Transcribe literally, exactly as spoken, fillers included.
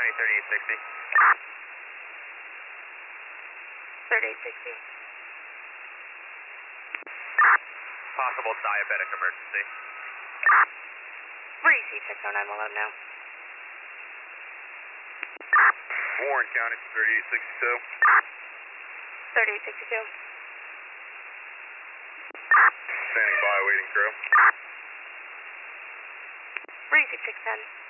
County, thirty-eight sixty. thirty-eight sixty. Possible diabetic emergency. Three C check oh nine one, let him know. Warren County, thirty-eight sixty-two. thirty-eight sixty-two. Standing by, waiting crew. Three C check ten.